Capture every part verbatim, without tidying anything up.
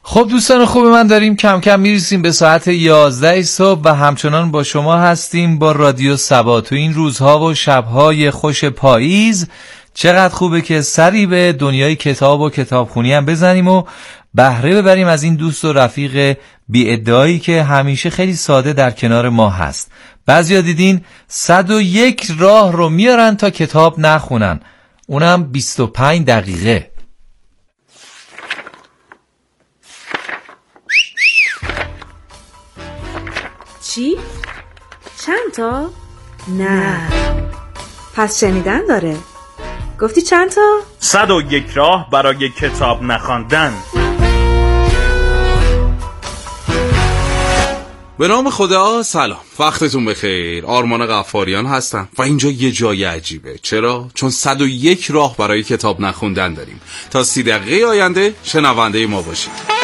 خب دوستان خوب من، داریم کم کم میرسیم به ساعت یازده صبح و همچنان با شما هستیم با رادیو سبا تو این روزها و شبهای خوش پاییز. چقدر خوبه که سری به دنیای کتاب و کتابخونی هم بزنیم و بهره ببریم از این دوست و رفیق بی ادعایی که همیشه خیلی ساده در کنار ما هست. بعضیا دیدین صد و یک راه رو میارن تا کتاب نخونن، اونم بیست و پنج دقیقه. چی؟ چند تا؟ نه. پس شنیدن داره. گفتی چند تا؟ صد و یک راه برای کتاب نخواندن. به نام خدا. سلام، وقتتون بخیر. آرمان غفاریان هستم و اینجا یه جای عجیبه. چرا؟ چون صد و یک راه برای کتاب نخوندن داریم. تا سی دقیقه آینده شنونده ما باشید.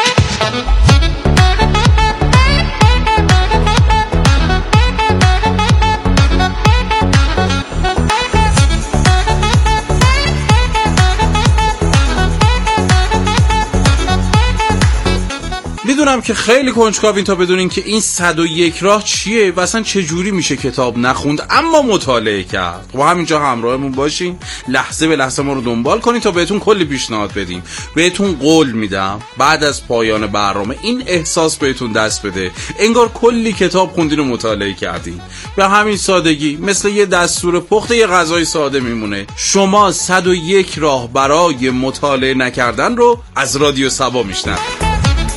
میدونم که خیلی کنجکاوین تا بدونین که این صد و یک راه چیه و اصلا چه جوری میشه کتاب نخوند اما مطالعه کرد. و همینجا همراهمون باشین، لحظه به لحظه ما رو دنبال کنین تا بهتون کلی پیشنهاد بدیم. بهتون قول میدم بعد از پایان برنامه این احساس بهتون دست بده انگار کلی کتاب خوندین و مطالعه کردین. به همین سادگی مثل یه دستور پخت یه غذای ساده میمونه. شما صد و یک راه برای مطالعه نکردن رو از رادیو سبا میشنوید.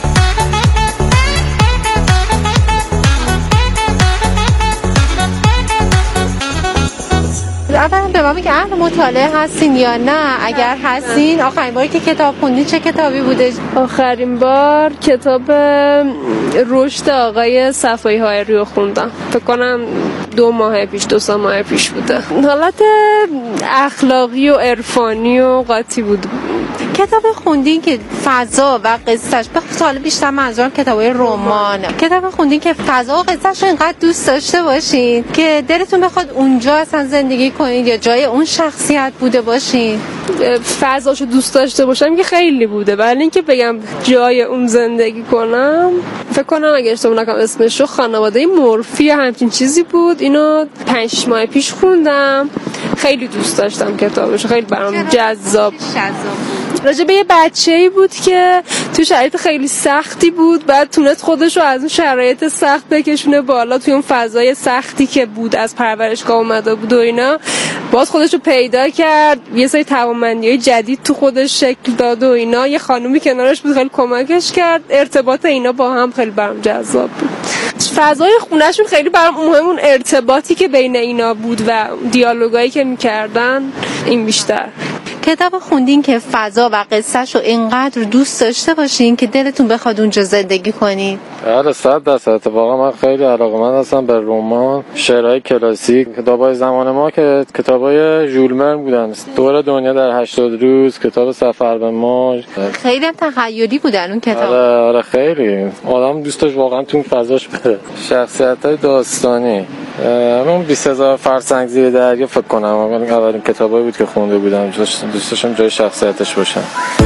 اولا به ما میگه اهل مطالعه هستین یا نه؟ اگر هستین آخرین باری که کتاب خوندین چه کتابی بوده؟ آخرین بار کتاب رشد آقای صفایی هایری رو خوندم. فکر کنم دو ماه پیش دو سه ماه پیش بوده. حالت اخلاقی و عرفانی و قاطی بود. کتاب خوندین که فضا و قصهش، به سوال بیشتر منظورم کتابای رمان، کتاب خوندین که فضا و قصهش رو اینقدر دوست داشته باشین که دلتون بخواد اونجا اصلا زندگی کنین یا جای اون شخصیت بوده باشین؟ فضاشو دوست داشته باشم که خیلی بوده، ولی اینکه بگم جای اون زندگی کنم، فکر کنم اگه اشتباه نکنم اسمش رو خانواده مورفی همچین چیزی بود. اینو پنج ماه پیش خوندم، خیلی دوست داشتم کتابش، خیلی برام جذاب. راجع به یه بچه‌ای بود که تو شرایط خیلی سختی بود، بعد تونست خودش رو از اون شرایط سخت بکشونه بالا، توی اون فضای سختی که بود از پرورشگاه اومده بود و اینا، باز خودش رو پیدا کرد، یه سری توانمندی‌های جدید تو خودش شکل داد و اینا. یه خانومی کنارش بود خیلی کمکش کرد. ارتباط اینا با هم خیلی برام جذاب بود. فضای خونه‌شون خیلی برام مهم، اون ارتباطی که بین اینا بود و دیالوگایی که می‌کردن این بیشتر. کتاب خوندین که فضا و قصهش رو اینقدر دوست داشته باشین که دلتون بخواد اونجا زندگی کنین؟ بله صد درصد. اتفاقا من خیلی علاقه‌مند هستم به رمان، شعرهای کلاسیک، کتابای زمان ما که کتابای ژول ورن بودن. دور دنیا در هشتاد روز، کتاب سفر به مارس، خیلی هم تخیلی بودن اون کتاب. آره آره خیلی آدم دوست داشت واقعا تو اون فضاش بره. شخصیت‌های داستانی، اون بیست هزار فرسنگ زیر دریا فکر کنم اولین کتابایی بود که خونده بودم. دوست داشتم جای شخصیتش باشم.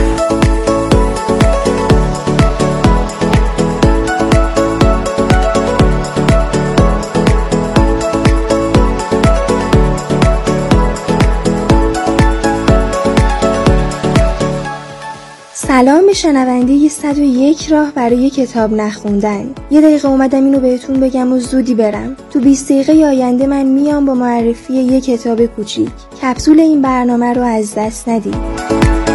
سلام به شنونده صد و یک راه برای کتاب نخوندن. یه دقیقه اومدم اینو بهتون بگم و زودی برم. تو بیست دقیقه آینده من میام با معرفی یه کتاب کوچیک. کپسول این برنامه رو از دست ندید.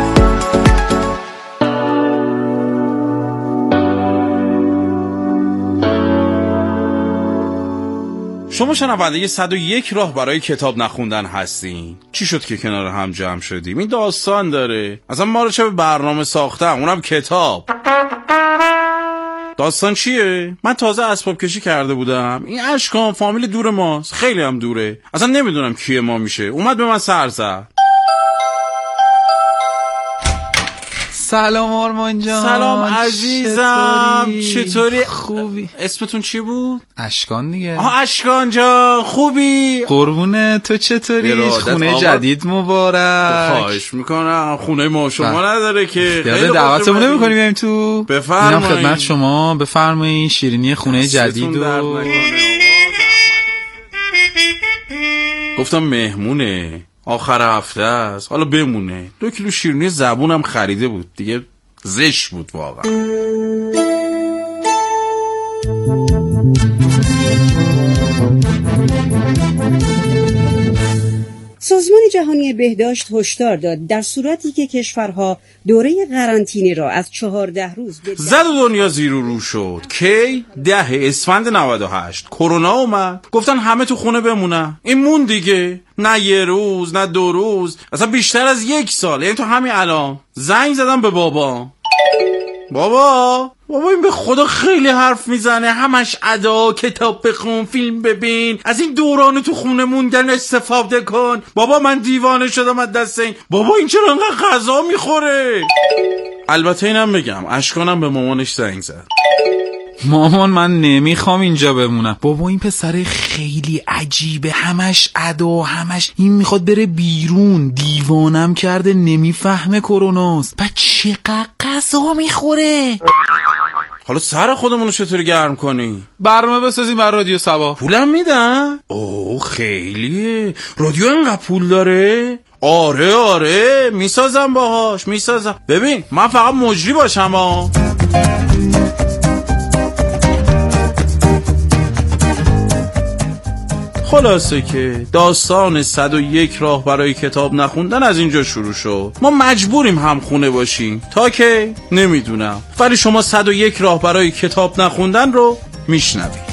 شما شنونده صد و یک راه برای کتاب نخوندن هستین. چی شد که کنار هم جمع شدیم؟ این داستان داره. اصلا ما رو چه به برنامه ساختم، اونم کتاب. داستان چیه؟ من تازه اسباب کشی کرده بودم. این اشکان فامیل دور ماست، خیلی هم دوره، اصلا نمیدونم کیه ما میشه. اومد به من سر زد. سلام آرمان جان. سلام عزیزم، چطوری؟ خوبی؟ اسمتون چی بود؟ اشکان دیگه. آها اشکان جان، خوبی؟ قربونه، تو چطوری؟ خونه آباد. جدید مبارک. خواهش میکنم. خونه ما شما نداره که. خیلی دعوتمون نمی‌کنی بیایم تو؟ بفرمایید. اینم خدمت شما، بفرمایید. شیرینی خونه جدید و گفتم مهمونه، آخر هفته است، حالا بمونه. دو کیلو شیرینی زبونم خریده بود دیگه، زشت بود واقعا. سازمان جهانی بهداشت هشدار داد در صورتی که کشورها دوره قرنطینه را از چهارده روز به زد و دنیا زیر و رو شد. کی؟ ده اسفند نود و هشت کرونا اومد، گفتن همه تو خونه بمونن. این مون دیگه، نه یه روز نه دو روز، اصلا بیشتر از یک سال. یعنی تو همین الان زنگ زدم به بابا، بابا بابا این به خدا خیلی حرف میزنه، همش ادا، کتاب بخون، فیلم ببین، از این دوران تو خونه موندن استفاده کن. بابا من دیوانه شدم از دست این. بابا این چرا انقدر غذا میخوره؟ البته اینم بگم اشکانم به مامانش زنگ زد. مامان من نمیخوام اینجا بمونم. بابا این پسر خیلی عجیبه، همش ادا، همش این میخواد بره بیرون، دیوانم کرده، نمیفهمه کروناست. بعد چقدر غذا میخوره. حالا سر خودمونو چطوری گرم کنی؟ برنامه بسازیم بر رادیو سبا. پولم میدن؟ اوه خیلیه. رادیو انقدر پول داره؟ آره آره میسازم باهاش، میسازم. ببین من فقط مجری باشم ها. خلاصه که داستان صد و یک راه برای کتاب نخوندن از اینجا شروع شد. ما مجبوریم هم خونه باشیم تا که نمیدونم، ولی شما صد و یک راه برای کتاب نخوندن رو میشنوید.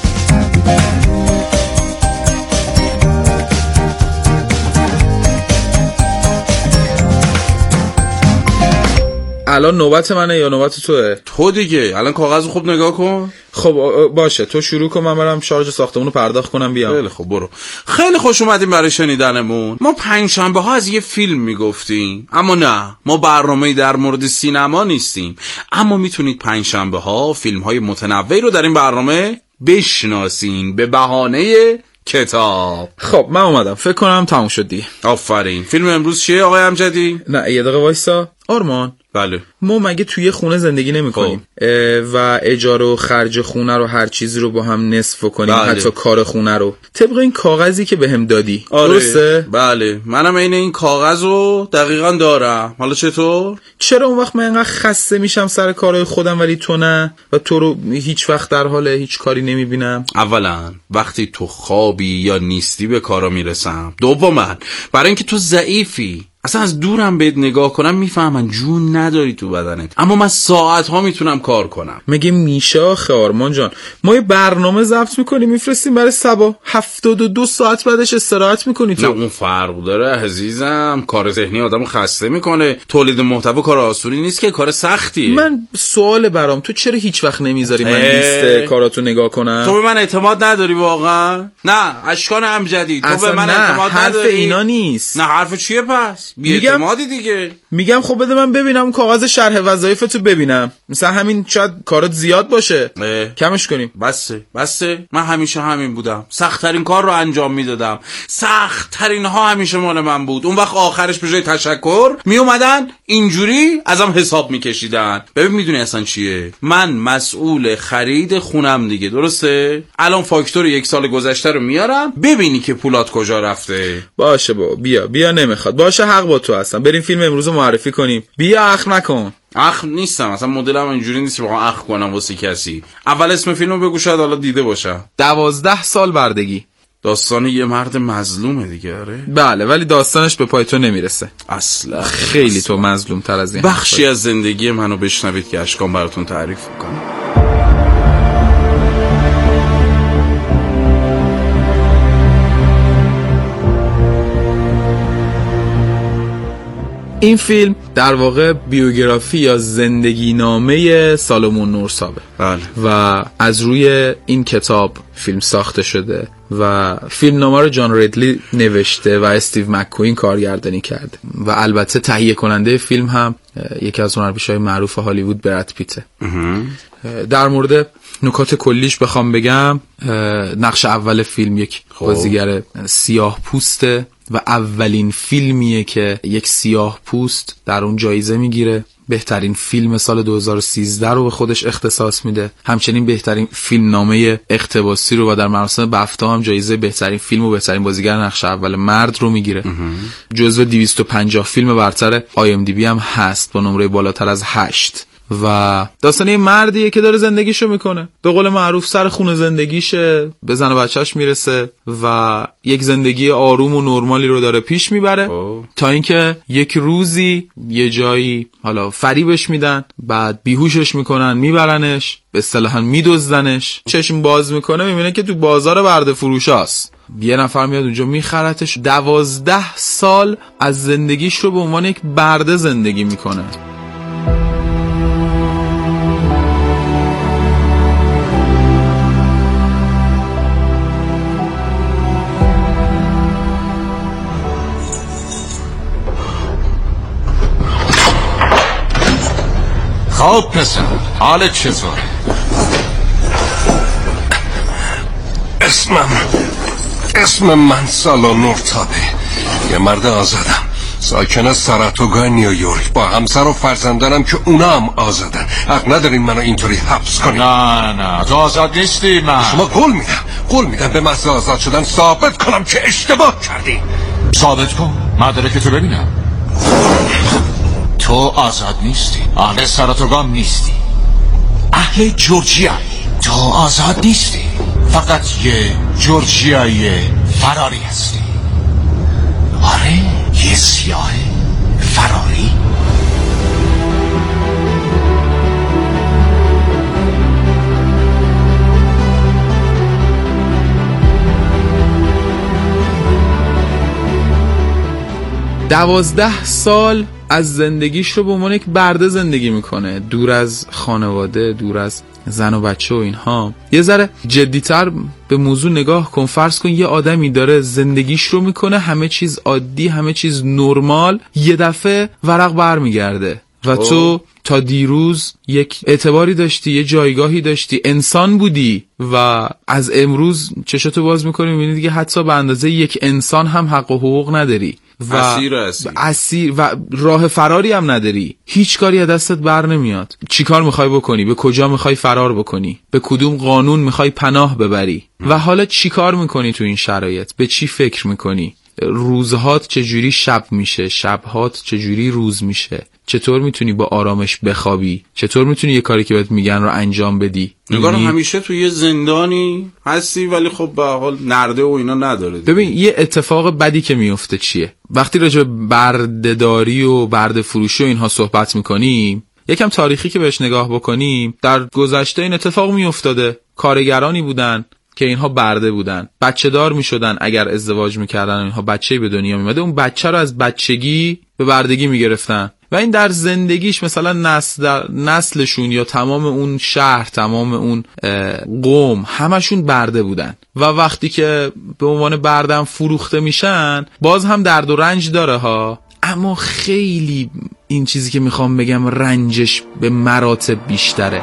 الان نوبت منه یا نوبت توه؟ تو دیگه. الان کاغذ خوب نگاه کن. خب باشه تو شروع کن، من برم شارژ ساختمون رو پرداخت کنم بیام. خیلی خب برو. خیلی خوش اومدیم برای شنیدنمون. ما پنجشنبه ها از یه فیلم میگفتیم، اما نه، ما برنامه‌ای در مورد سینما نیستیم، اما میتونید پنجشنبه ها فیلم های متنوعی رو در این برنامه بشناسین به بهانه کتاب. خب من اومدم، فکر کنم تموم شد دیگه. آفرین. فیلم امروز چیه آقای امجدی؟ نه یه دقیقه وایسا آرمان. بله. ما مگه توی خونه زندگی نمی کنیم و اجاره و خرج خونه رو هر چیزی رو با هم نصف کنیم؟ بله. حتی کار خونه رو طبق این کاغذی که بهم دادی. آره. درسته؟ بله منم این این کاغذ رو دقیقاً دارم. حالا چطور؟ چرا اون وقت من اینقدر خسته میشم سر کارهای خودم ولی تو نه، و تو رو هیچ وقت در حال هیچ کاری نمیبینم؟ اولا وقتی تو خوابی یا نیستی به کارا میرسم. دوما برای اینکه تو ضعیفی، اصلا از دورم بهت نگاه کنم میفهمن جون نداری تو بدنت، اما من ساعت ها میتونم کار کنم. مگه میشه آخه آرمان جان؟ ما یه برنامه ضبط میکنیم میفرستیم برای سبا، هفتاد و دو ساعت بعدش استراحت میکنی تو. نه اون فرق داره عزیزم، کار ذهنی آدمو خسته میکنه. تولید محتوا کار آسونی نیست که، کار سختیه. من سوال برام، تو چرا هیچ وقت نمیذاری من لیست کاراتو نگاه کنم؟ تو به من اعتماد نداری واقعا؟ نه اشکان امجدی تو به من اعتماد حرف نداری. اینا نیست. نه حرف چیه پس؟ بی‌اعتمادی دیگه. میگم خب بده من ببینم کاغذ شرح وظایفتو ببینم، مثلا همین شاید کارات زیاد باشه اه. کمش کنیم. بسه بسه من همیشه همین بودم، سخت‌ترین کار رو انجام میدادم، سخت‌ترین ها همیشه مال من بود. اون وقت آخرش به جای تشکر می اومدن اینجوری ازم حساب میکشیدن. ببین میدونی اصلا چیه؟ من مسئول خرید خونم دیگه، درسته؟ الان فاکتور یک سال گذشته رو میارم ببینی که پولات کجا رفته. باشه بابا بیا بیا نمیخواد باشه، حق با تو هستم. بریم فیلم امروز رو معرفی کنیم. بیا اخ نکن. اخ نیستم اصلا، مدلم اینجوری نیست که بخوام اخ کنم واسه کسی. اول اسم فیلمو بگو شاید حالا دیده باشم. دوازده سال بردگی. داستان یه مرد مظلومه دیگه. آره بله، ولی داستانش به پای تو نمیرسه اصلا. خیلی اصلا. تو مظلوم تر از این. بخشی از زندگی منو بشنوید که اشکان براتون تعریف میکنم. این فیلم در واقع بیوگرافی یا زندگی نامه سالمون نورسابه. بله. و از روی این کتاب فیلم ساخته شده و فیلمنامه رو جان ریدلی نوشته و استیو مک‌کوین کارگردانی کرده و البته تهیه کننده فیلم هم یکی از هنرپیشه‌های معروف هالیوود براد پیته. در مورد نکات کلیش بخوام بگم، نقش اول فیلم یک بازیگر سیاه پوسته و اولین فیلمیه که یک سیاه پوست در اون جایزه میگیره. بهترین فیلم سال دو هزار و سیزده رو به خودش اختصاص میده. همچنین بهترین فیلم نامه اقتباسی رو و در مراسم بفتا هم جایزه بهترین فیلم و بهترین بازیگر نقش اول مرد رو میگیره. جزو دویست و پنجاه فیلم برتر آی ام دی بی هم هست با نمره بالاتر از هشت و داستانی مردیه که داره زندگیشو میکنه، به قول معروف سر خون زندگیشه، به زن و بچهش میرسه و یک زندگی آروم و نرمالی رو داره پیش میبره تا اینکه یک روزی یه جایی حالا فریبش میدن، بعد بیهوشش میکنن، میبرنش، به اصطلاح میدزدنش. چشم باز میکنه میبینه که تو بازار برده فروشاست. یه نفر میاد اونجا میخرتش. دوازده سال از زندگیش رو به عنوان یک برده زندگی میکنه. خب پسر، حالت چطوره؟ اسمم اسم من سالا نورتابه، یه مرد آزادم، ساکن ساراتوگا نیویورک، با همسر و فرزندانم که اونا هم آزادن. حق ندارین منو اینطوری حبس کنین. نه نه تو آزاد نیستی. من شما قول میدم قول میدم به محض آزاد شدن ثابت کنم که اشتباه کردی. ثابت کن، مدرک تو ببینم. تو آزاد نیستی، اهل ساراتوگا نیستی، اهل جورجیا. تو آزاد نیستی، فقط یه جورجیایی فراری هستی. آره، یه سیاه فراری. دوازده سال از زندگیش رو به عنوان یک برده زندگی میکنه، دور از خانواده، دور از زن و بچه و اینها. یه ذره جدیتر به موضوع نگاه کن. فرض کن یه آدمی داره زندگیش رو میکنه، همه چیز عادی، همه چیز نرمال، یه دفعه ورق بر میگرده و تو تا دیروز یک اعتباری داشتی، یه جایگاهی داشتی، انسان بودی و از امروز چشاتو باز میکنی میبینی دیگه حتی به اندازه یک انسان هم حق و حقوق نداری و اسیر اسیر و راه فراری هم نداری. هیچ کاری از دستت بر نمیاد. چی کار میخوای بکنی؟ به کجا میخوای فرار بکنی؟ به کدوم قانون میخوای پناه ببری؟ و حالا چی کار میکنی تو این شرایط؟ به چی فکر میکنی؟ روزهات چجوری شب میشه؟ شبهات چجوری روز میشه؟ چطور میتونی با آرامش بخوابی؟ چطور میتونی یه کاری که بهت میگن رو انجام بدی؟ نگار همیشه توی یه زندانی هستی ولی خب به حال نرده و اینا نداره. ببین یه اتفاق بدی که میفته چیه؟ وقتی راجع به بردهداری و برده فروشی و اینها صحبت میکنیم، یکم تاریخی که بهش نگاه بکنیم، در گذشته این اتفاق میافتاده. کارگرانی بودن که اینها برده بودن، بچه دار می شدن، اگر ازدواج می کردن اینها بچه‌ای به دنیا می اومده، اون بچه رو از بچگی به بردگی می گرفتن و این در زندگیش مثلا نسل نسلشون یا تمام اون شهر، تمام اون قوم، همشون برده بودن و وقتی که به عنوان بردم فروخته میشن باز هم درد و رنج داره ها، اما خیلی این چیزی که میخوام بگم رنجش به مراتب بیشتره.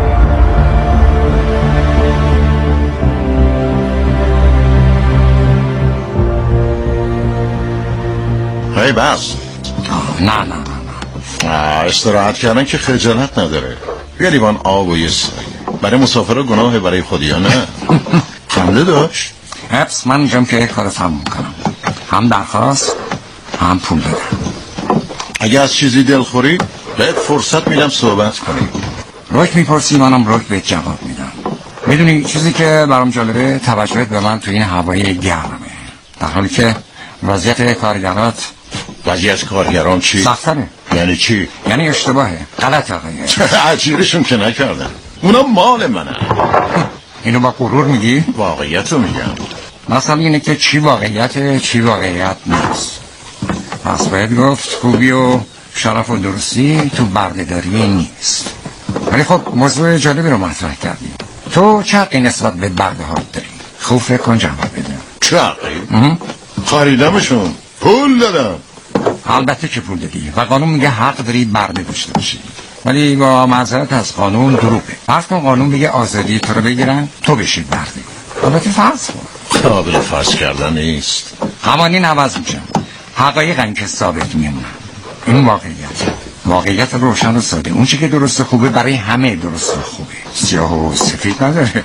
هی بس نه نه نه نه استراحت کردن که خجالت نداره. یه لیوان آب و یه سایه برای مسافرها گناه، برای خودی ها نه. جمله داشت حبس من اینجام که یک کار تموم کنم، هم درخواست هم پول بدم. اگه از چیزی دلخوری بهت فرصت میدم صحبت کنی. روک میپرسی منم روک بهت جواب میدم. میدونی چیزی که برام جالبه توجهت به من تو این هوای گرمه، در حالی که وضعیت کارگرات وضعیت کارگران چی؟ سختره. یعنی چی؟ یعنی اشتباهه، غلط آقایه. عجیرشون که نکردن، اونا مال منن. اینو با غرور میگی؟ واقعیت رو میگم. مثلا اینه که چی واقعیت چی واقعیت نیست. پس باید گفت خوبی و شرف و درستی تو بردهداری نیست. ولی خب موضوع جالبی رو مطرح کردیم. تو چه حقی نسبت به برده ها داری؟ خوب فکر کن جواب بده. چقدر؟ خریدمشون، پول دادم. البته که پول دادی و قانون میگه حق داری برده داشته باشی، ولی با معذرت از قانون دروغه. فرض کن قانون بگه آزادی تو رو بگیرن تو بشی برده. البته فرض کن قابل فرض کردن نیست. قوانین عوض میشن، حقایق هم که ثابت میمونن. این واقعیت واقعیت روشن و ساده. اون چی که درست خوبه برای همه درست و خوبه، سیاه و سفید نداره.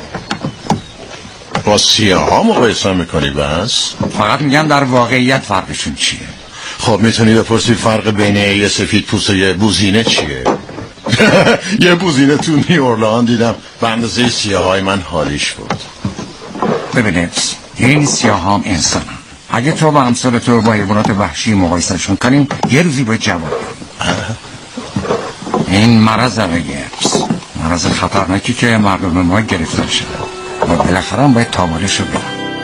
با سیاه ها مقایسه میکنی بس؟ فقط میگم در واقعیت فرقشون چیه. خب میتونی بپرسی فرق بین یه سفید پوست و یه بوزینه چیه؟ یه بوزینه تو نیورلان دیدم به اندازه سیاه های من حالیش بود. ببینید این سیاه هم انسان هم. اگه تو با امثال تو با حیوانات وحشی مقایسهشون کنیم یه روزی باید جواب این مرض رگیپس، مرض خطرناکی که مردم ما گرفتار شده و بالاخره هم باید تابالش رو بدن.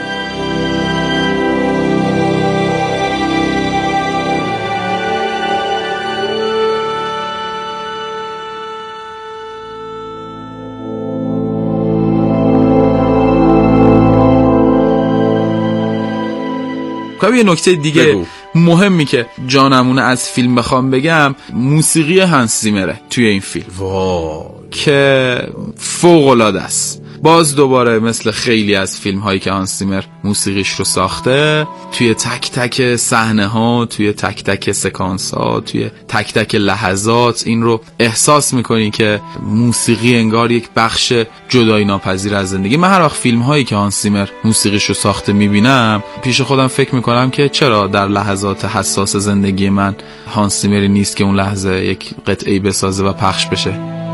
یه نکته دیگه بگو. مهمی که جانمونه از فیلم بخوام بگم موسیقی هانس زیمره توی این فیلم واو که فوق العاده است. باز دوباره مثل خیلی از فیلم هایی که هانس زیمر موسیقیش رو ساخته، توی تک تک صحنه ها، توی تک تک سکانس ها، توی تک تک لحظات این رو احساس میکنی که موسیقی انگار یک بخش جدایی ناپذیر از زندگی. من هر وقت فیلم هایی که هانس زیمر موسیقیش رو ساخته میبینم پیش خودم فکر میکنم که چرا در لحظات حساس زندگی من هانس زیمری نیست که اون لحظه یک قطعه‌ای بسازه و پخش بشه.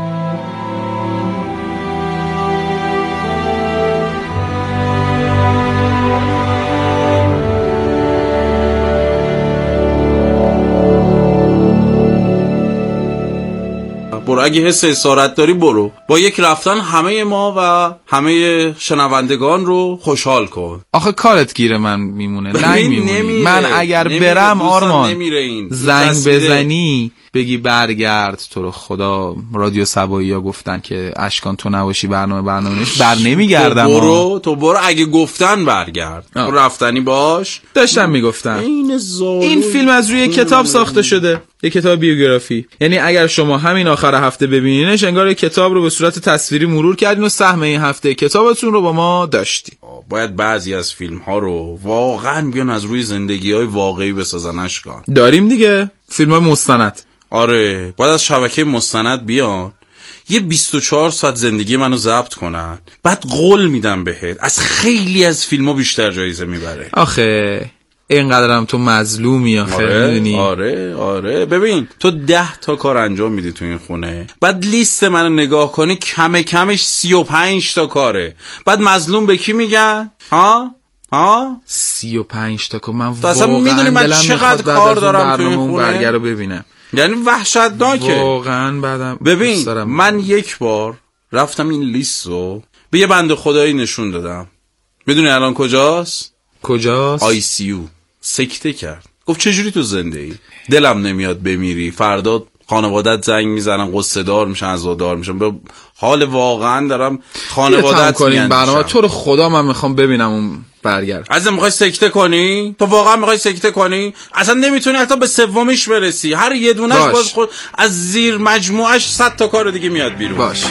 برو اگه حس اسارت داری برو، با یک رفتن همه ما و همه شنوندگان رو خوشحال کن. آخه کارت گیره من میمونه لنگ میمونی. من اگر نمیره. برم آرمان زنگ بزنی بگی برگرد تو رو خدا رادیو سبایی ها گفتن که اشکان تو نباشی برنامه برنامه نیست، بر نمیگردم. تو برو تو برو اگه گفتن برگرد. تو رفتنی باش. داشتم میگفتن این, این فیلم از روی کتاب ساخته شده، یه کتاب بیوگرافی. یعنی اگر شما همین آخر هفته ببینینش انگار یه کتاب رو به صورت تصویری مرور کردین و سهم این هفته کتابتون رو با ما داشتین. باید بعضی از فیلم ها رو واقعا بیان از روی زندگی های واقعی بسازن. اشکان داریم دیگه فیلم های مستند. آره باید از شبکه مستند بیان یه بیست و چهار ساعت زندگی منو ضبط کنن، بعد قول میدم بهت از خیلی از فیلم ها بیشتر جایزه میبره. آخه اینقدرم تو مظلومی آخه. آره میدونی؟ آره آره ببین تو ده تا کار انجام میدی تو این خونه، بعد لیست منو نگاه کنی کم کمش سی و پنج تا کاره، بعد مظلوم به کی میگن؟ ها؟ ها؟ سی و پنج تا کار. من واقعا میدونی من چقدر کار دارم تو این خونه برگر رو ببینم، یعنی وحشتناکه واقعا. بعدم ببین من یک بار رفتم این لیست رو به یه بنده خدایی نشون دادم، میدونی الان کجاست؟ کجاست؟ آی سی یو. سکته کرد، گفت چجوری تو زنده ای؟ دلم نمیاد بمیری، فردا خانوادت زنگ میزنن قصه دار میشن عزادار میشن. به حال واقعا دارم خانوادت میگن برنامه تو رو خدا من میخوام ببینم اون برگرد. عزیزم میخوای سکته کنی؟ تو واقعا میخوای سکته کنی؟ اصلا نمیتونی حتی به سومیش برسی، هر یه دونش باش. باز خود از زیر مجموعش صد تا کار دیگه میاد بیرون. باش.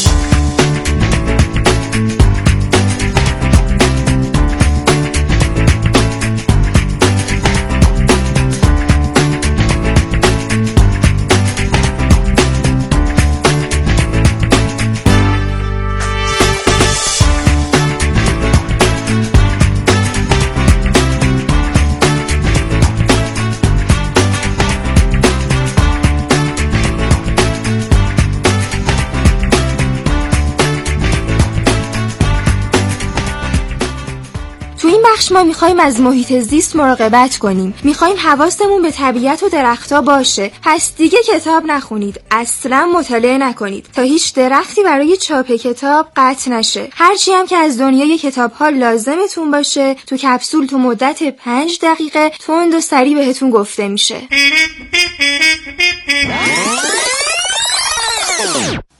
ما میخوایم از محیط زیست مراقبت کنیم، میخوایم حواسمون به طبیعت و درختها باشه. پس دیگه کتاب نخونید، اصلا مطالعه نکنید تا هیچ درختی برای چاپ کتاب قطع نشه. هرچی هم که از دنیای کتاب‌ها لازمتون باشه تو کپسول تو مدت پنج دقیقه تند و سریع بهتون گفته میشه.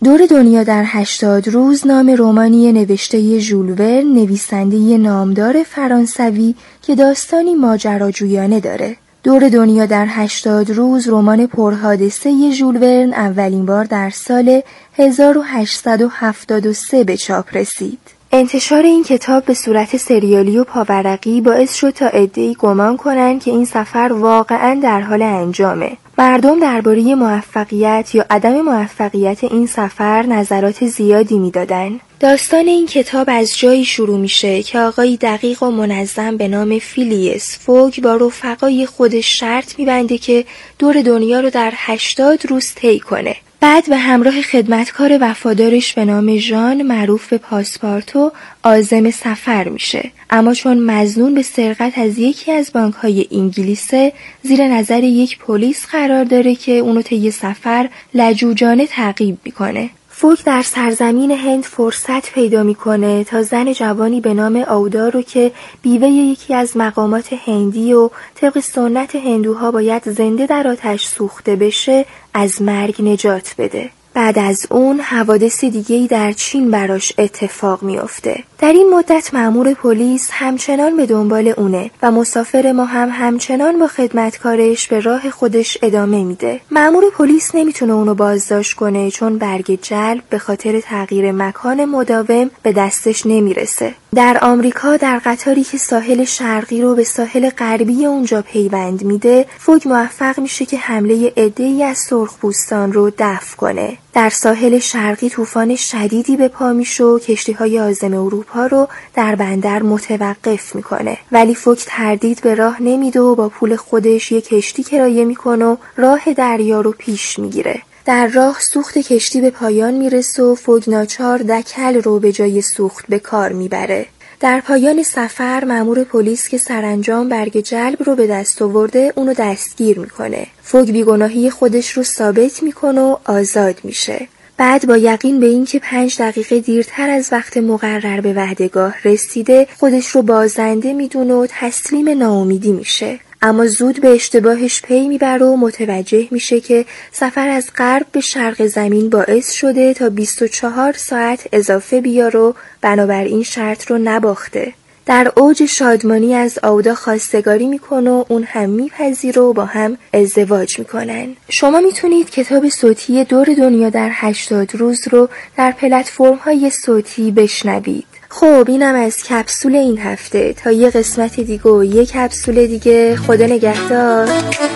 دور دنیا در هشتاد روز نام رمانی نوشته ژول ورن، نویسنده نامدار فرانسوی که داستانی ماجراجویانه داره. دور دنیا در هشتاد روز رمان پرحادثه ژول ورن اولین بار در سال هزار و هشتصد و هفتاد و سه به چاپ رسید. انتشار این کتاب به صورت سریالی و پاورقی باعث شد تا عده‌ای گمان کنند که این سفر واقعاً در حال انجامه. مردم درباره موفقیت یا عدم موفقیت این سفر نظرات زیادی میدادن. داستان این کتاب از جایی شروع میشه که آقایی دقیق و منظم به نام فیلیس فوگ با رفقای خودش شرط میبنده که دور دنیا رو در هشتاد روز طی کنه. بعد به همراه خدمتکار وفادارش به نام ژان معروف به پاسپارتو عازم سفر میشه. اما چون مظنون به سرقت از یکی از بانک‌های انگلیسه، زیر نظر یک پلیس قرار داره که اونو طی سفر لجوجانه تعقیب میکنه. فوک در سرزمین هند فرصت پیدا میکنه تا زن جوانی به نام آودا رو که بیوه یکی از مقامات هندی و طبق سنت هندوها باید زنده در آتش سوخته بشه از مرگ نجات بده. بعد از اون حوادث دیگه‌ای در چین براش اتفاق میفته. در این مدت مأمور پلیس همچنان به دنبال اونه و مسافر ما هم همچنان با خدمتکارش به راه خودش ادامه میده. مأمور پلیس نمیتونه اونو بازداشت کنه چون برگ جلب به خاطر تغییر مکان مداوم به دستش نمیرسه. در آمریکا در قطاری که ساحل شرقی رو به ساحل غربی اونجا پیوند میده، فوگ موفق میشه که حمله عده‌ای از سرخپوستان رو دفع کنه. در ساحل شرقی طوفان شدیدی به پا میشه و کشتی‌های عازم اروپا رو در بندر متوقف میکنه. ولی فوک تردید به راه نمیده و با پول خودش یک کشتی کرایه میکنه و راه دریا رو پیش میگیره. در راه سوخت کشتی به پایان میرسه و فوگ ناچار دکل رو به جای سوخت به کار میبره. در پایان سفر مأمور پلیس که سرانجام برگ جلب رو به دست آورده اونو دستگیر میکنه. فوگ بیگناهی خودش رو ثابت میکنه و آزاد میشه. بعد با یقین به این که پنج دقیقه دیرتر از وقت مقرر به وعدهگاه رسیده خودش رو بازنده میدونه و تسلیم ناامیدی میشه. اما زود به اشتباهش پی میبره و متوجه میشه که سفر از غرب به شرق زمین باعث شده تا بیست و چهار ساعت اضافه بیاره و بنابراین شرط رو نباخته. در اوج شادمانی از آودا خواستگاری میکنه و اون هم میپذیره و با هم ازدواج میکنن. شما میتونید کتاب صوتی دور دنیا در هشتاد روز رو در پلتفرم های صوتی بشنوید. خب اینم از کپسول این هفته. تا یه قسمت دیگه و یه کپسول دیگه، خدا نگهدار.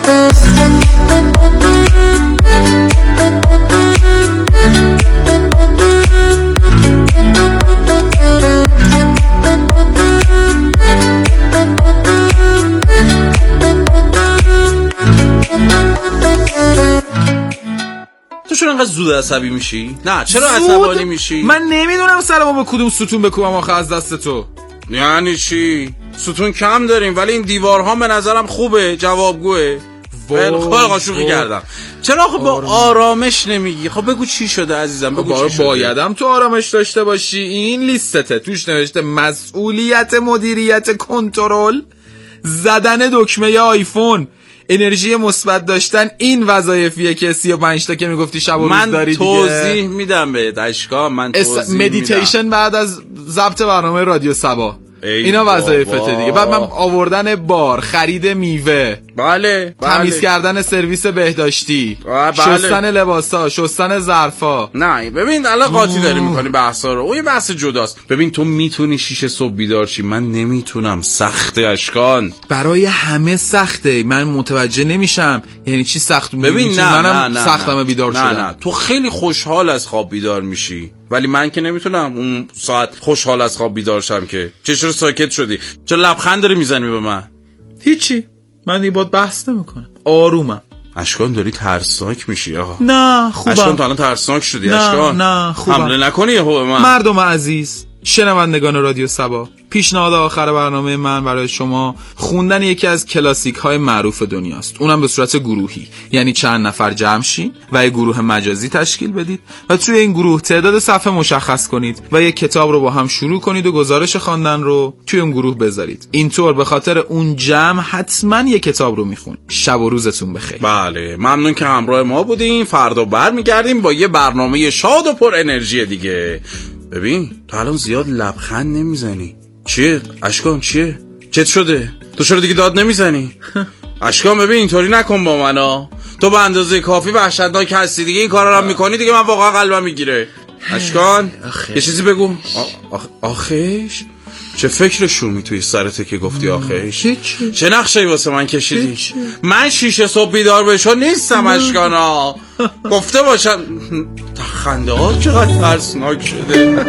تو چرا انقدر زود عصبی میشی؟ نه چرا عصبانی میشی؟ من نمیدونم سرمو به کدوم ستون بکوبم آخه از دست تو. یعنی چی؟ ستون کم داریم ولی این دیوارها به نظرم خوبه، جوابگوه. ول خلق شوخی کردم. چرا خب با آرامش نمیگی؟ خب بگو چی شده عزیزم، بگو چی شده. بایدم تو آرامش داشته باشی. این لیستته، توش نوشته مسئولیت مدیریت کنترل، زدن دکمه آیفون، انرژی مثبت داشتن. این وظایفیه که سی و پنج تا که میگفتی شب و روز داری دیگه. من توضیح میدم بهت اشکا، من توضیح میدم. مدیتیشن بعد از ضبط برنامه رادیو سبا، اینا وظایفته دیگه. بعد من آوردن بار، خرید میوه، بله, بله. تمیز کردن سرویس بهداشتی، بله. شستن لباسا، شستن ظرفا. نه ببین الان قاطی داری میکنی بحثا رو، اون یه بحث جداست. ببین تو میتونی شیش صبح بیدار شی، من نمیتونم. سخته اشکان، برای همه سخته. من متوجه نمیشم یعنی چی سخت. ببین نه منم نه نه سختم بیدار نه شدم. نه تو خیلی خوشحال از خواب بیدار میشی ولی من که نمیتونم اون ساعت خوشحال از خواب بیدار شم که. چرا ساکت شدی؟ چرا لبخند داری میزنی به من؟ هیچی، من دیگه باید بحث نمیکنم، آرومم. اشکان داری ترسناک میشی آقا. نه خوبم. اشکان تو الان ترسناک شدی. نه اشکان نه خوبم. حمله نکنی یهو به من. مردم عزیز، شنوندگان رادیو سبا، پیشنهاد آخر برنامه من برای شما خوندن یکی از کلاسیک های معروف دنیاست، اونم به صورت گروهی، یعنی چند نفر جمع شین و یک گروه مجازی تشکیل بدید و توی این گروه تعداد صفحه مشخص کنید و یک کتاب رو با هم شروع کنید و گزارش خواندن رو توی اون گروه بذارید. اینطور به خاطر اون جمع حتما یک کتاب رو میخونید. شب و روزتون بخیر. بله، ممنون که همراه ما بودین. فردا برمیگردیم با یه برنامه شاد و پر انرژی دیگه. ببین تو الان زیاد لبخند نمیزنی. چیه؟ اشکان چیه؟ چت شده؟ تو چرا دیگه داد نمیزنی؟ اشکان ببین اینطوری نکن با منا. تو به اندازه کافی وحشتناک هستی دیگه، این کارا رو میکنی دیگه من واقعا قلبم میگیره. اشکان یه چیزی بگو. آخ... آخیش؟ چه فکر شومی توی سرته که گفتی آخیش؟ چه نقشه‌ای واسه من کشیدی؟ من شیشه صبح بیدار بشو نیستم اشکانا. گفته باشم خنده ها چقدر ترسناک شده.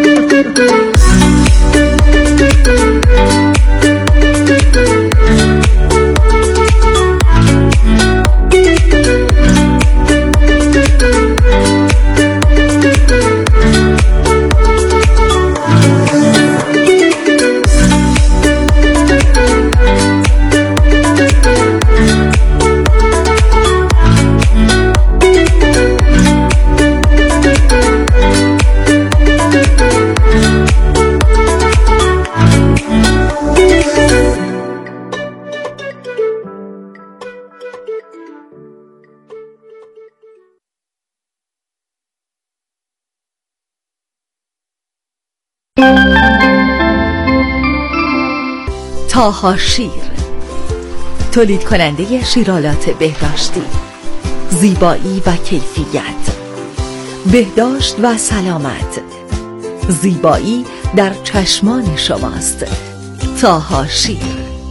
تاها شیر، تولید کننده شیرالات بهداشتی، زیبایی و کیفیت، بهداشت و سلامت، زیبایی در چشمان شماست. تاها شیر.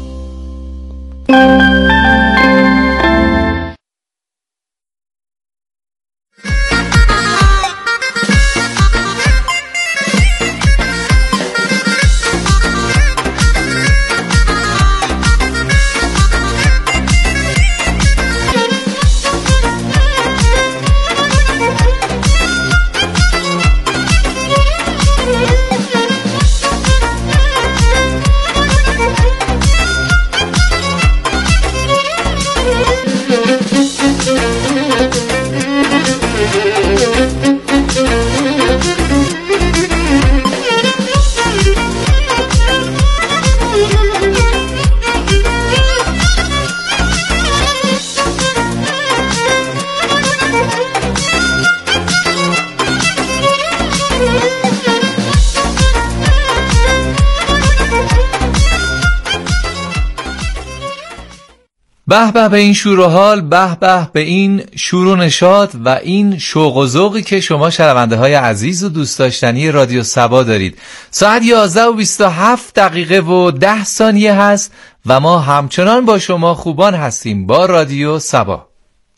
به به به این شور و حال، به به به این شور و نشاط و این شوق و ذوقی که شما شنونده های عزیز و دوست داشتنی رادیو صبا دارید. ساعت یازده و بیست و هفت دقیقه و ده ثانیه هست و ما همچنان با شما خوبان هستیم با رادیو صبا.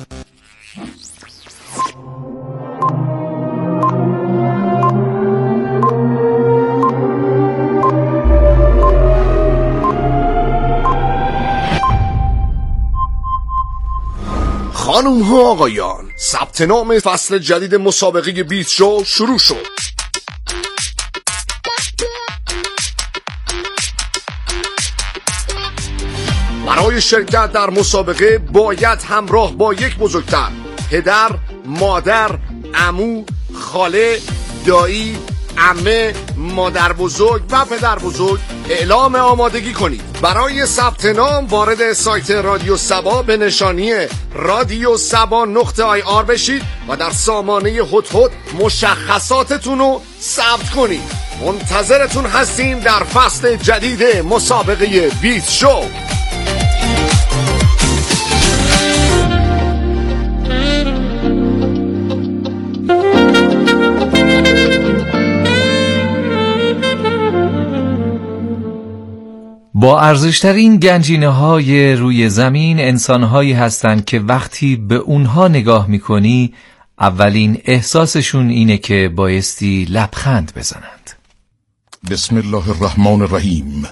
خانوم ها آقایان، ثبت نام فصل جدید مسابقه بیست شو شروع شد. برای شرکت در مسابقه باید همراه با یک بزرگتر، پدر، مادر، عمو، خاله، دایی، عمه، مادر بزرگ و پدر بزرگ اعلام آمادگی کنید. برای ثبت نام وارد سایت رادیو صبا به نشانی رادیو صبا نقطه آی آر بشید و در سامانه هت هت مشخصاتتون رو ثبت کنید. منتظرتون هستیم در فصل جدید مسابقه بیست شو. با ارزشترین گنجینه های روی زمین انسانهایی هستند که وقتی به اونها نگاه میکنی اولین احساسشون اینه که بایستی لبخند بزنند. بسم الله الرحمن الرحیم.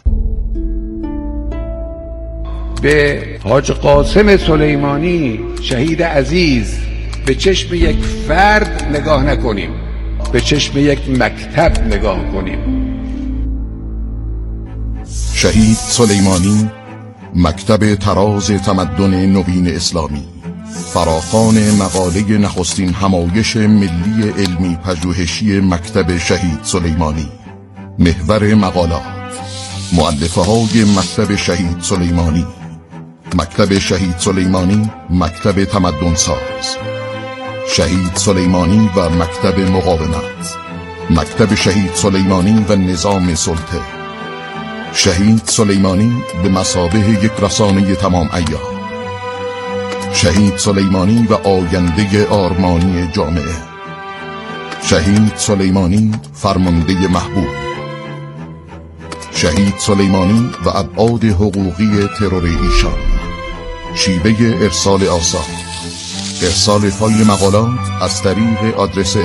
به حاج قاسم سلیمانی شهید عزیز به چشم یک فرد نگاه نکنیم، به چشم یک مکتب نگاه کنیم. شهید سلیمانی، مکتب تراز تمدن نوین اسلامی، فراخوان مقاله نخستین همایش ملی علمی پژوهشی مکتب شهید سلیمانی. محور مقالات، مؤلفه های مکتب شهید سلیمانی. مکتب شهید سلیمانی مکتب تمدن ساز. شهید سلیمانی و مکتب مقاومت. مکتب شهید سلیمانی و نظام سلطه. شهید سلیمانی به مثابه یک رسانه تمام عیار. شهید سلیمانی و آینده آرمانی جامعه. شهید سلیمانی فرمانده محبوب. شهید سلیمانی و ابعاد حقوقی ترور ایشان. شیوه ارسال آثار. ارسال فایل مقالات از طریق آدرس